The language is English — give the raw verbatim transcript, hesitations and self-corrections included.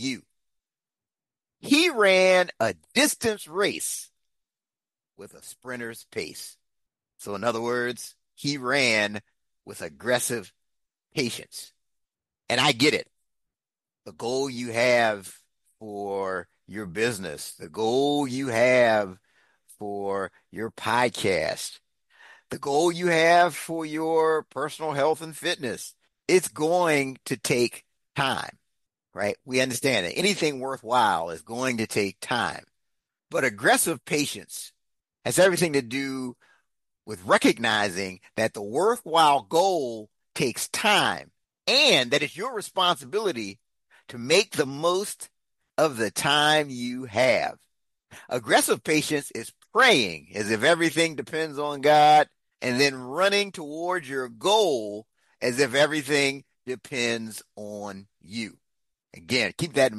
you. He ran a distance race with a sprinter's pace. So in other words, he ran with aggressive patience. And I get it. The goal you have for your business, the goal you have for your podcast, the goal you have for your personal health and fitness, it's going to take time, right? We understand that anything worthwhile is going to take time. But aggressive patience has everything to do with recognizing that the worthwhile goal takes time and that it's your responsibility to make the most of the time you have. Aggressive patience is praying as if everything depends on God and then running towards your goal as if everything depends on you. Again, keep that in mind.